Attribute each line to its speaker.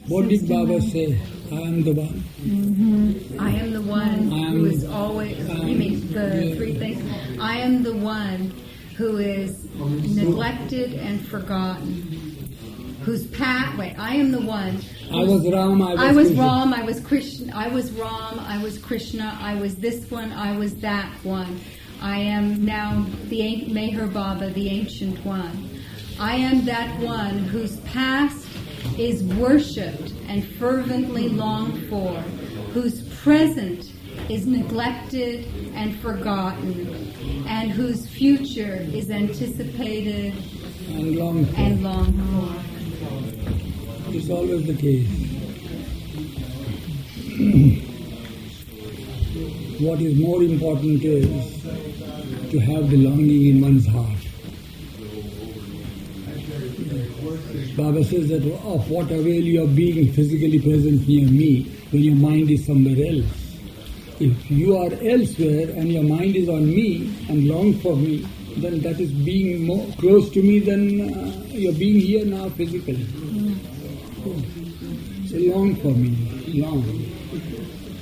Speaker 1: What did Baba say? I am the one.
Speaker 2: Mm-hmm. I am the one who is always, you mean the three things? I am the one who is neglected and forgotten. Whose path, I am the one.
Speaker 1: I was Ram,
Speaker 2: I was Ram, I was Krishna, I was Ram, I was Krishna, I was this one, I was that one. I am now the Meher Baba, the Ancient One. I am that one whose past is worshipped and fervently longed for, whose present is neglected and forgotten, and whose future is anticipated
Speaker 1: and longed for. It's always the case. What is more important is to have the longing in one's heart. Baba says that of what avail you of being physically present near me when your mind is somewhere else. If you are elsewhere and your mind is on me and long for me, then that is being more close to me than you're being here now physically. So long for me, long.